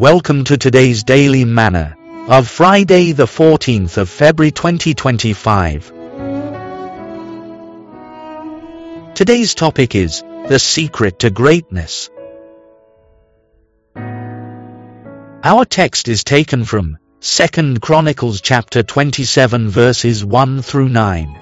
Welcome to today's Daily Manna of Friday the 14th of February 2025. Today's topic is the secret to greatness. Our text is taken from 2 Chronicles chapter 27 verses 1 through 9.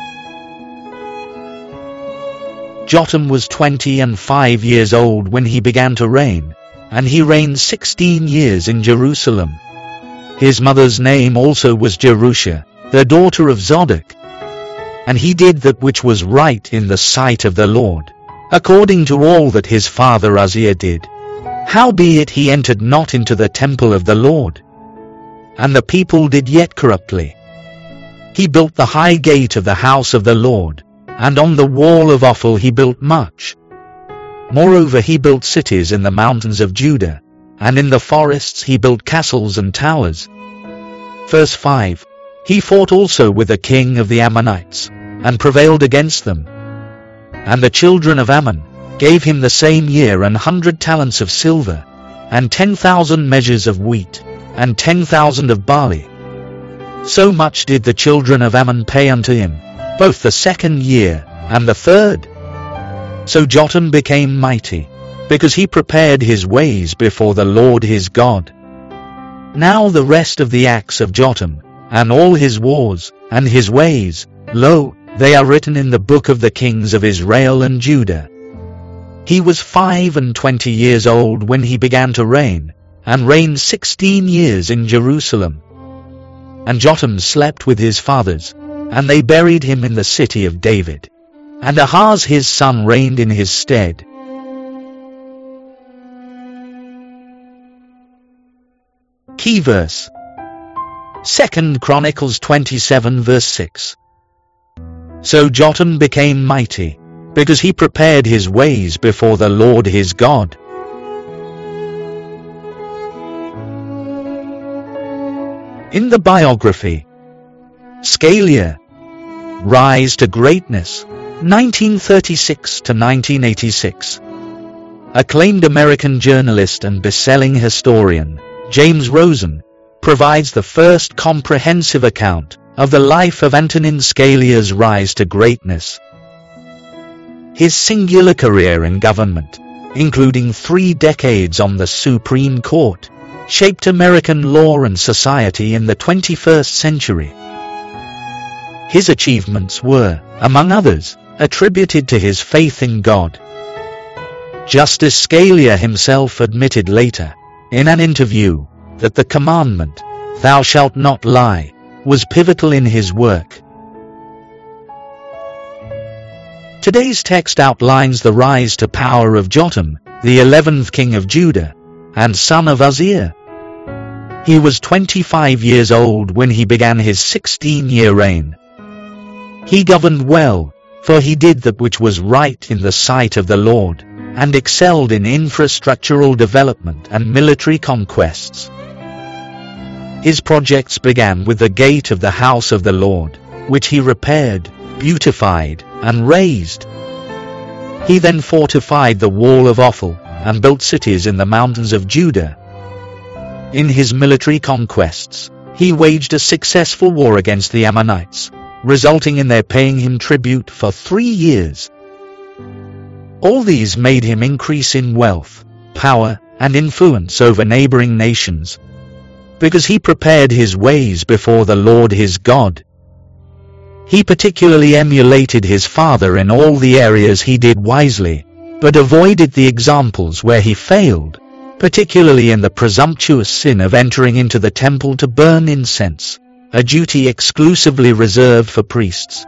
Jotham was 25 years old when he began to reign, and he reigned 16 years in Jerusalem. His mother's name also was Jerusha, the daughter of Zadok. And he did that which was right in the sight of the Lord, according to all that his father Uzziah did. Howbeit he entered not into the temple of the Lord, and the people did yet corruptly. He built the high gate of the house of the Lord, and on the wall of Ophel he built much. Moreover he built cities in the mountains of Judah, and in the forests he built castles and towers. Verse 5. He fought also with the king of the Ammonites, and prevailed against them. And the children of Ammon gave him the same year 100 talents of silver, and 10,000 measures of wheat, and 10,000 of barley. So much did the children of Ammon pay unto him, both the second year and the third. So Jotham became mighty, because he prepared his ways before the Lord his God. Now the rest of the acts of Jotham, and all his wars, and his ways, lo, they are written in the book of the kings of Israel and Judah. He was 25 years old when he began to reign, and reigned 16 years in Jerusalem. And Jotham slept with his fathers, and they buried him in the city of David. And Ahaz his son reigned in his stead. Key verse: 2 Chronicles 27 verse 6. So Jotham became mighty, because he prepared his ways before the Lord his God. In the biography, Scalia, Rise to Greatness, 1936 to 1986. Acclaimed American journalist and best-selling historian James Rosen provides the first comprehensive account of the life of Antonin Scalia's rise to greatness. His singular career in government, including 3 decades on the Supreme Court, shaped American law and society in the 21st century. His achievements were, among others, attributed to his faith in God. Justice Scalia himself admitted later, in an interview, that the commandment, "Thou shalt not lie," was pivotal in his work. Today's text outlines the rise to power of Jotham, the 11th king of Judah, and son of Uzziah. He was 25 years old when he began his 16-year reign. He governed well, for he did that which was right in the sight of the Lord, and excelled in infrastructural development and military conquests. His projects began with the gate of the house of the Lord, which he repaired, beautified, and raised. He then fortified the wall of Ophel, and built cities in the mountains of Judah. In his military conquests, he waged a successful war against the Ammonites, resulting in their paying him tribute for 3 years. All these made him increase in wealth, power, and influence over neighboring nations, because he prepared his ways before the Lord his God. He particularly emulated his father in all the areas he did wisely, but avoided the examples where he failed, particularly in the presumptuous sin of entering into the temple to burn incense, a duty exclusively reserved for priests.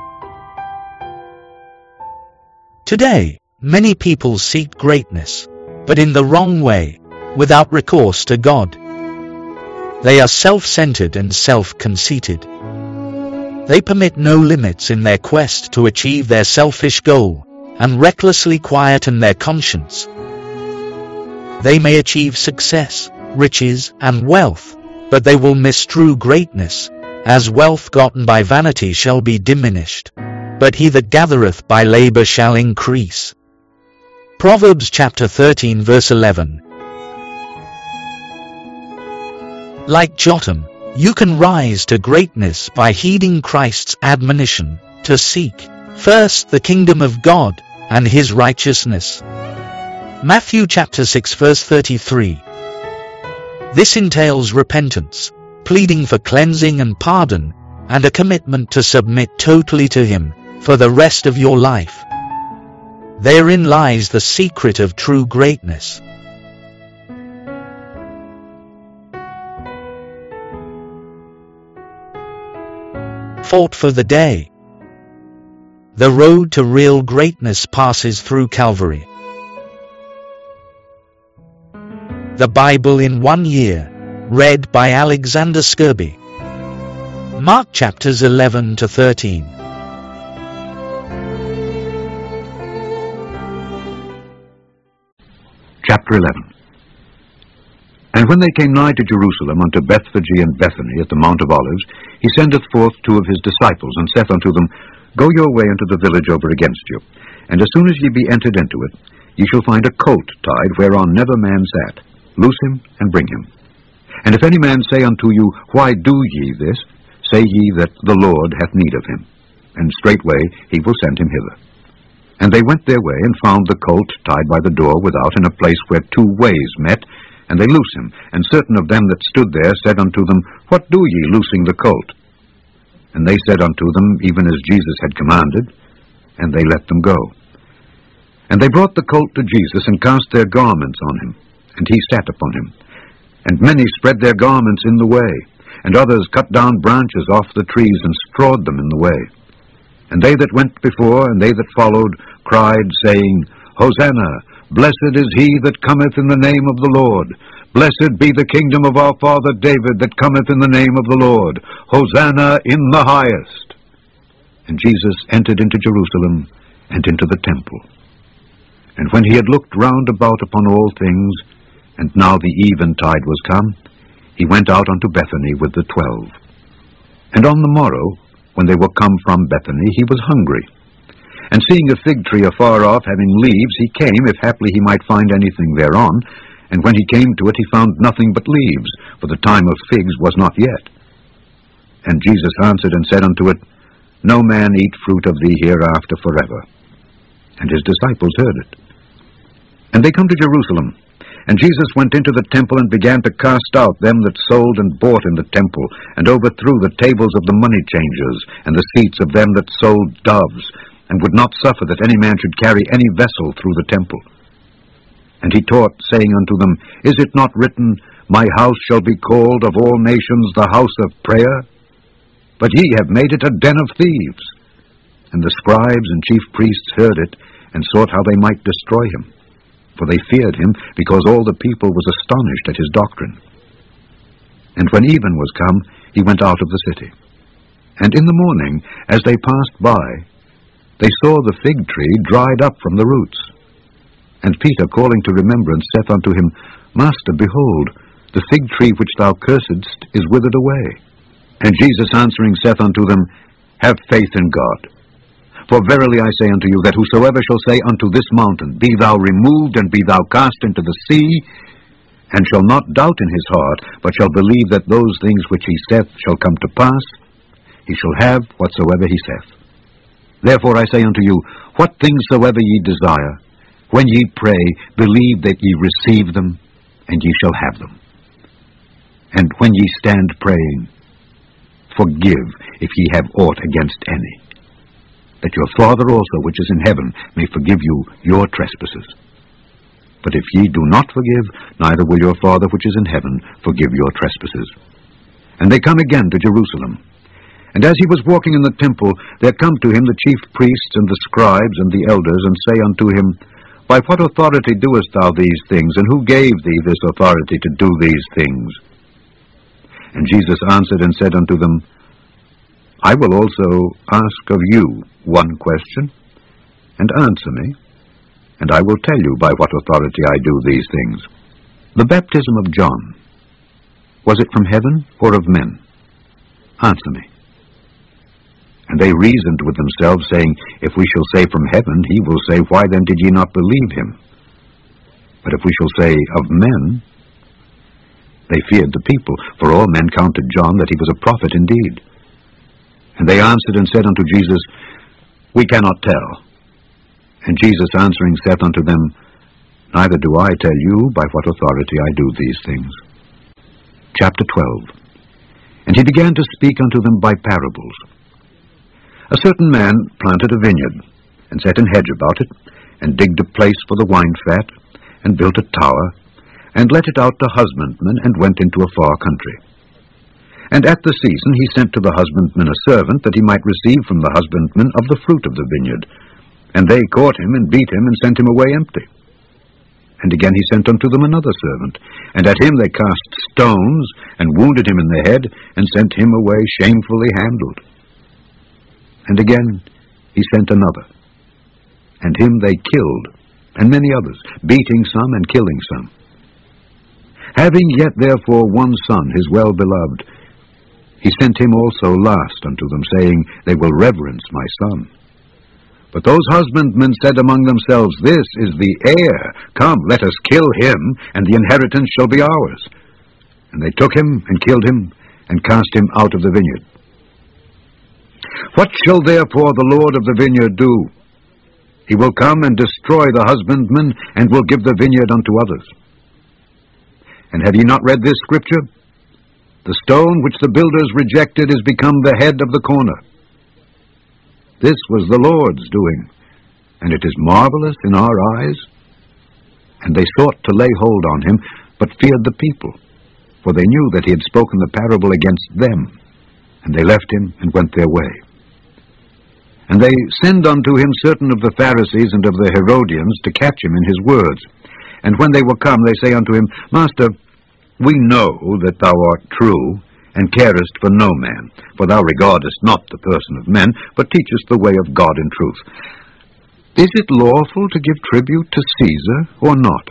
Today, many people seek greatness, but in the wrong way, without recourse to God. They are self-centered and self-conceited. They permit no limits in their quest to achieve their selfish goal, and recklessly quieten their conscience. They may achieve success, riches, and wealth, but they will miss true greatness, as wealth gotten by vanity shall be diminished, but he that gathereth by labor shall increase. Proverbs chapter 13 verse 11. Like Jotham, you can rise to greatness by heeding Christ's admonition to seek first the kingdom of God and his righteousness. Matthew chapter 6 verse 33. This entails repentance, pleading for cleansing and pardon, and a commitment to submit totally to him for the rest of your life. Therein lies the secret of true greatness. Thought for the day. The road to real greatness passes through Calvary. The Bible in 1 year, read by Alexander Skirby. Mark chapters 11 to 13. Chapter 11. And when they came nigh to Jerusalem unto Bethphage and Bethany at the Mount of Olives, he sendeth forth 2 of his disciples, and saith unto them, Go your way into the village over against you, and as soon as ye be entered into it, ye shall find a colt tied whereon never man sat. Loose him, and bring him. And if any man say unto you, Why do ye this? Say ye that the Lord hath need of him, and straightway he will send him hither. And they went their way, and found the colt tied by the door without, in a place where 2 ways met, and they loose him. And certain of them that stood there said unto them, What do ye, loosing the colt? And they said unto them, even as Jesus had commanded, and they let them go. And they brought the colt to Jesus, and cast their garments on him, and he sat upon him. And many spread their garments in the way, and others cut down branches off the trees, and strawed them in the way. And they that went before, and they that followed, cried, saying, Hosanna! Blessed is he that cometh in the name of the Lord. Blessed be the kingdom of our father David that cometh in the name of the Lord. Hosanna in the highest. And Jesus entered into Jerusalem, and into the temple. And when he had looked round about upon all things, and now the eventide was come, he went out unto Bethany with the 12. And on the morrow, when they were come from Bethany, he was hungry. And seeing a fig tree afar off, having leaves, he came, if haply he might find anything thereon. And when he came to it, he found nothing but leaves, for the time of figs was not yet. And Jesus answered and said unto it, No man eat fruit of thee hereafter forever. And his disciples heard it. And they come to Jerusalem. And Jesus went into the temple, and began to cast out them that sold and bought in the temple, and overthrew the tables of the money changers, and the seats of them that sold doves, and would not suffer that any man should carry any vessel through the temple. And he taught, saying unto them, Is it not written, My house shall be called of all nations the house of prayer? But ye have made it a den of thieves. And the scribes and chief priests heard it, and sought how they might destroy him. For they feared him, because all the people was astonished at his doctrine. And when even was come, he went out of the city. And in the morning, as they passed by, they saw the fig tree dried up from the roots. And Peter, calling to remembrance, saith unto him, Master, behold, the fig tree which thou cursedst is withered away. And Jesus answering saith unto them, Have faith in God. For verily I say unto you, that whosoever shall say unto this mountain, Be thou removed, and be thou cast into the sea, and shall not doubt in his heart, but shall believe that those things which he saith shall come to pass, he shall have whatsoever he saith. Therefore I say unto you, what things soever ye desire, when ye pray, believe that ye receive them, and ye shall have them. And when ye stand praying, forgive if ye have aught against any, that your Father also which is in heaven may forgive you your trespasses. But if ye do not forgive, neither will your Father which is in heaven forgive your trespasses. And they come again to Jerusalem. And as he was walking in the temple, there come to him the chief priests and the scribes and the elders, and say unto him, By what authority doest thou these things, and who gave thee this authority to do these things? And Jesus answered and said unto them, I will also ask of you one question, and answer me, and I will tell you by what authority I do these things. The baptism of John, was it from heaven or of men? Answer me. And they reasoned with themselves, saying, If we shall say from heaven, he will say, Why then did ye not believe him? But if we shall say of men, They feared the people, for all men counted John that he was a prophet indeed. And they answered and said unto Jesus, We cannot tell. And Jesus answering saith unto them, Neither do I tell you by what authority I do these things. Chapter 12. And he began to speak unto them by parables. A certain man planted a vineyard, and set an hedge about it, and digged a place for the wine fat, and built a tower, and let it out to husbandmen, and went into a far country. And at the season he sent to the husbandman a servant, that he might receive from the husbandman of the fruit of the vineyard. And they caught him, and beat him, and sent him away empty. And again he sent unto them another servant, and at him they cast stones, and wounded him in the head, and sent him away shamefully handled. And again he sent another, and him they killed, and many others, beating some and killing some. Having yet therefore one son, his well-beloved, he sent him also last unto them, saying, They will reverence my son. But those husbandmen said among themselves, This is the heir. Come, let us kill him, and the inheritance shall be ours. And they took him, and killed him, and cast him out of the vineyard. What shall therefore the Lord of the vineyard do? He will come and destroy the husbandmen, and will give the vineyard unto others. And have ye not read this scripture? The stone which the builders rejected is become the head of the corner. This was the Lord's doing, and it is marvelous in our eyes. And they sought to lay hold on him, but feared the people, for they knew that he had spoken the parable against them. And they left him, and went their way. And they send unto him certain of the Pharisees and of the Herodians to catch him in his words. And when they were come, they say unto him, Master, we know that thou art true, and carest for no man, for thou regardest not the person of men, but teachest the way of God in truth. Is it lawful to give tribute to Caesar, or not?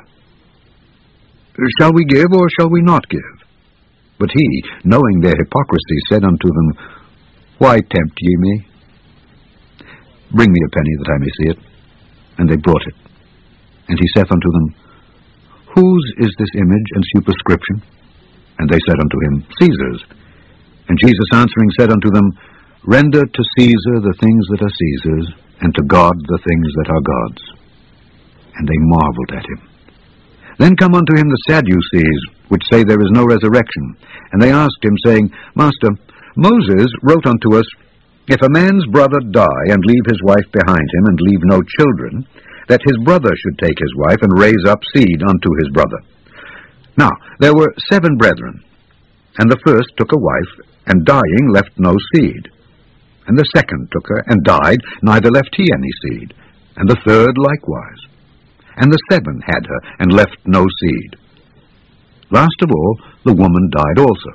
Shall we give, or shall we not give? But he, knowing their hypocrisy, said unto them, Why tempt ye me? Bring me a penny, that I may see it. And they brought it. And he saith unto them, Whose is this image and superscription? And they said unto him, Caesar's. And Jesus answering said unto them, Render to Caesar the things that are Caesar's, and to God the things that are God's. And they marveled at him. Then come unto him the Sadducees, which say there is no resurrection. And they asked him, saying, Master, Moses wrote unto us, If a man's brother die, and leave his wife behind him, and leave no children, that his brother should take his wife, and raise up seed unto his brother. Now there were 7 brethren, and the first took a wife, and dying left no seed. And the second took her, and died, neither left he any seed. And the third likewise. And the 7 had her, and left no seed. Last of all, the woman died also.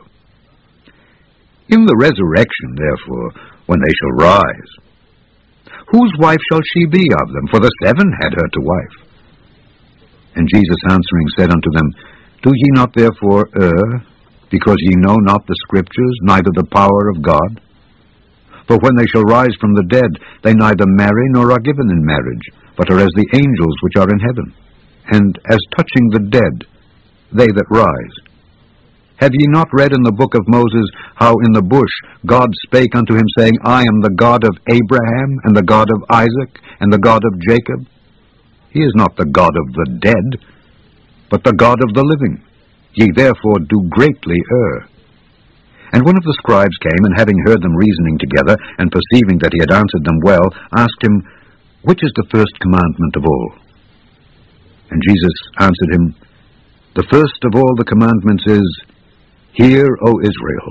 In the resurrection, therefore, when they shall rise, whose wife shall she be of them? For the 7 had her to wife. And Jesus answering said unto them, Do ye not therefore err, because ye know not the Scriptures, neither the power of God? For when they shall rise from the dead, they neither marry nor are given in marriage, but are as the angels which are in heaven. And as touching the dead, they that rise. Have ye not read in the book of Moses, how in the bush God spake unto him, saying, I am the God of Abraham, and the God of Isaac, and the God of Jacob? He is not the God of the dead, but the God of the living. Ye therefore do greatly err. And one of the scribes came, and having heard them reasoning together, and perceiving that he had answered them well, asked him, Which is the first commandment of all? And Jesus answered him, The first of all the commandments is, Hear, O Israel,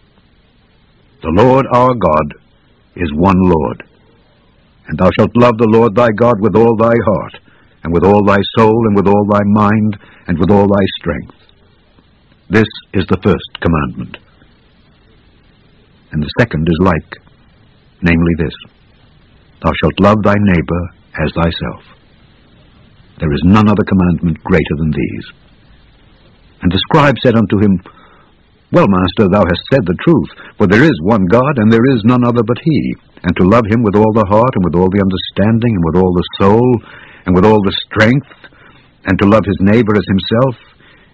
the Lord our God is one Lord. And thou shalt love the Lord thy God with all thy heart, and with all thy soul, and with all thy mind, and with all thy strength. This is the first commandment. And the second is like, namely this, Thou shalt love thy neighbor as thyself. There is none other commandment greater than these. And the scribe said unto him, Well, Master, thou hast said the truth, for there is one God, and there is none other but he, and to love him with all the heart, and with all the understanding, and with all the soul, and with all the strength, and to love his neighbor as himself,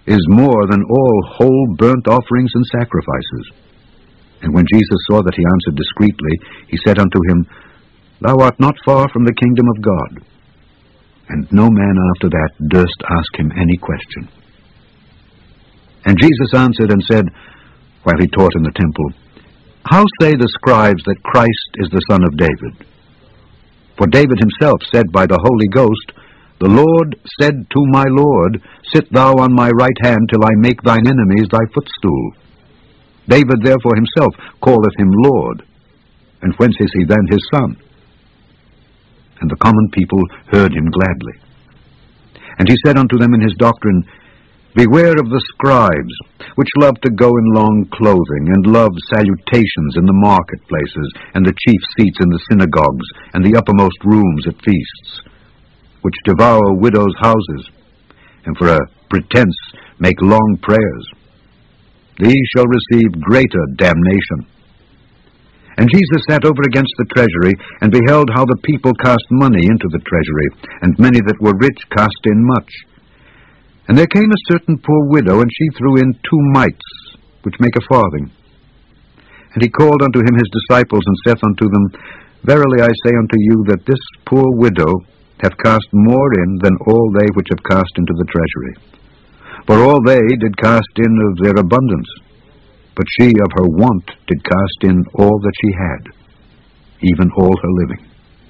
is more than all whole burnt offerings and sacrifices. And when Jesus saw that he answered discreetly, he said unto him, Thou art not far from the kingdom of God. And no man after that durst ask him any question. And Jesus answered and said, while he taught in the temple, How say the scribes that Christ is the son of David? For David himself said by the Holy Ghost, The Lord said to my Lord, Sit thou on my right hand till I make thine enemies thy footstool. David therefore himself calleth him Lord. And whence is he then his son? And the common people heard him gladly. And he said unto them in his doctrine, Beware of the scribes, which love to go in long clothing, and love salutations in the marketplaces, and the chief seats in the synagogues, and the uppermost rooms at feasts, which devour widows' houses, and for a pretense make long prayers. These shall receive greater damnation. And Jesus sat over against the treasury, and beheld how the people cast money into the treasury, and many that were rich cast in much. And there came a certain poor widow, and she threw in 2 mites, which make a farthing. And he called unto him his disciples, and saith unto them, Verily I say unto you, that this poor widow hath cast more in than all they which have cast into the treasury. For all they did cast in of their abundance, but she of her want did cast in all that she had, even all her living.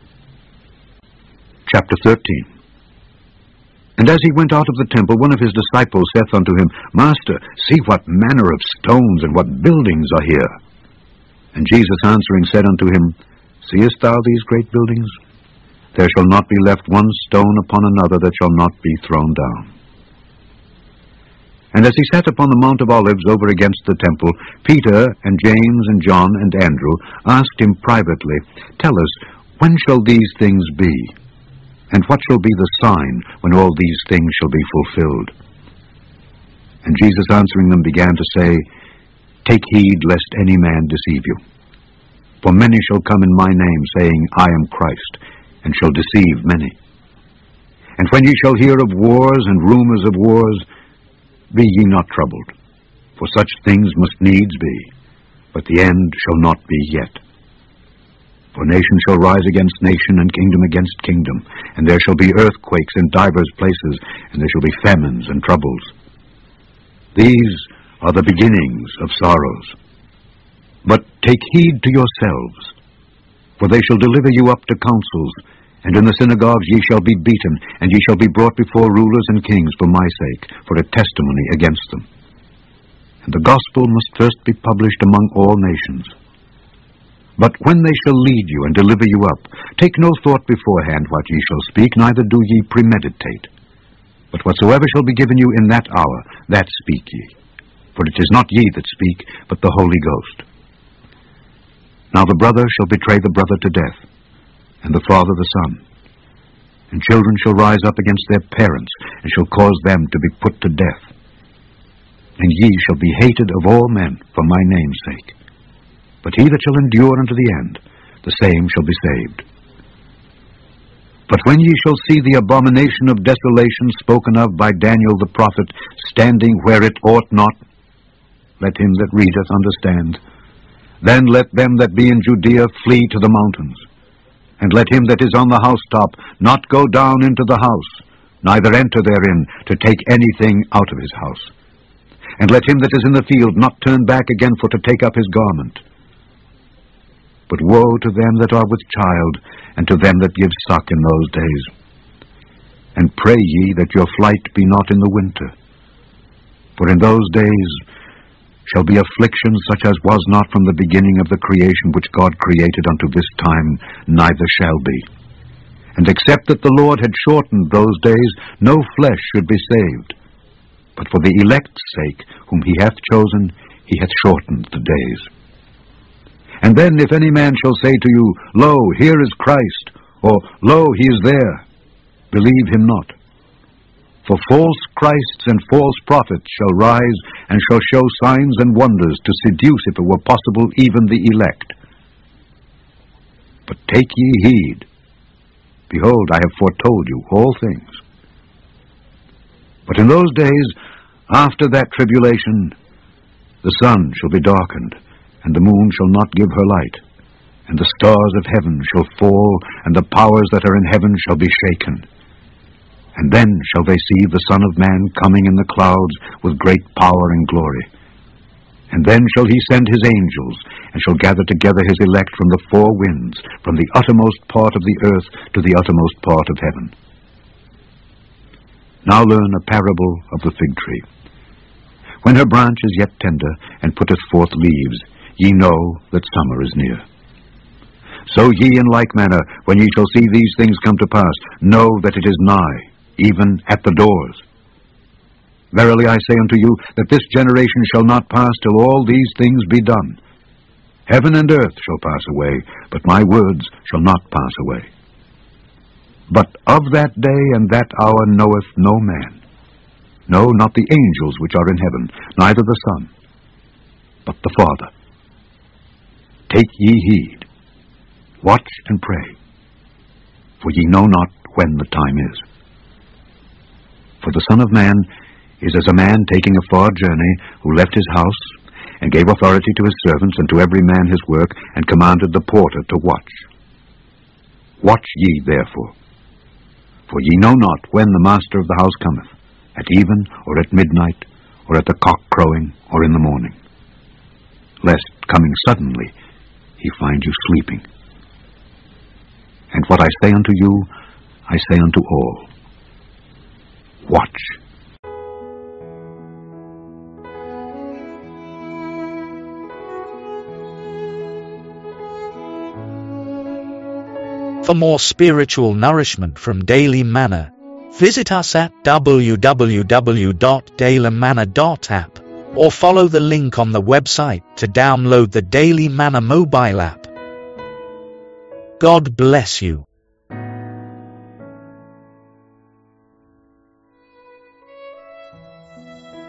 Chapter 13. And as he went out of the temple, one of his disciples saith unto him, Master, see what manner of stones and what buildings are here. And Jesus answering said unto him, Seest thou these great buildings? There shall not be left one stone upon another that shall not be thrown down. And as he sat upon the Mount of Olives over against the temple, Peter and James and John and Andrew asked him privately, Tell us, when shall these things be? And what shall be the sign when all these things shall be fulfilled? And Jesus answering them began to say, Take heed lest any man deceive you. For many shall come in my name, saying, I am Christ, and shall deceive many. And when ye shall hear of wars and rumors of wars, be ye not troubled, for such things must needs be, but the end shall not be yet. For nation shall rise against nation, and kingdom against kingdom, and there shall be earthquakes in divers places, and there shall be famines and troubles. These are the beginnings of sorrows. But take heed to yourselves, for they shall deliver you up to councils, and in the synagogues ye shall be beaten, and ye shall be brought before rulers and kings for my sake, for a testimony against them. And the gospel must first be published among all nations. But when they shall lead you and deliver you up, take no thought beforehand what ye shall speak, neither do ye premeditate. But whatsoever shall be given you in that hour, that speak ye. For it is not ye that speak, but the Holy Ghost. Now the brother shall betray the brother to death, and the father the son. And children shall rise up against their parents, and shall cause them to be put to death. And ye shall be hated of all men for my name's sake. But he that shall endure unto the end, the same shall be saved. But when ye shall see the abomination of desolation spoken of by Daniel the prophet standing where it ought not, let him that readeth understand. Then let them that be in Judea flee to the mountains. And let him that is on the housetop not go down into the house, neither enter therein to take anything out of his house. And let him that is in the field not turn back again for to take up his garment. But woe to them that are with child, and to them that give suck in those days. And pray ye that your flight be not in the winter. For in those days shall be affliction such as was not from the beginning of the creation which God created unto this time, neither shall be. And except that the Lord had shortened those days, no flesh should be saved. But for the elect's sake, whom he hath chosen, he hath shortened the days. And then if any man shall say to you, Lo, here is Christ, or Lo, he is there, believe him not. For false Christs and false prophets shall rise, and shall show signs and wonders, to seduce, if it were possible, even the elect. But take ye heed. Behold, I have foretold you all things. But in those days After that tribulation, the sun shall be darkened, and the moon shall not give her light, and the stars of heaven shall fall, and the powers that are in heaven shall be shaken. And then shall they see the Son of Man coming in the clouds with great power and glory. And then shall he send his angels, and shall gather together his elect from the four winds, from the uttermost part of the earth to the uttermost part of heaven. Now learn a parable of the fig tree. When her branch is yet tender, and putteth forth leaves, ye know that summer is near. So ye in like manner, when ye shall see these things come to pass, know that it is nigh, even at the doors. Verily I say unto you, that this generation shall not pass till all these things be done. Heaven and earth shall pass away, but my words shall not pass away. But of that day and that hour knoweth no man, no, not the angels which are in heaven, neither the Son, but the Father. Take ye heed, watch and pray, for ye know not when the time is. For the Son of Man is as a man taking a far journey, who left his house, and gave authority to his servants, and to every man his work, and commanded the porter to watch. Watch ye therefore, for ye know not when the master of the house cometh, at even, or at midnight, or at the cock crowing, or in the morning, lest, coming suddenly, he find you sleeping. And what I say unto you, I say unto all, watch. For more spiritual nourishment from Daily Manna, visit us at www.dailymanna.app or follow the link on the website to download the Daily Manna mobile app. God bless you.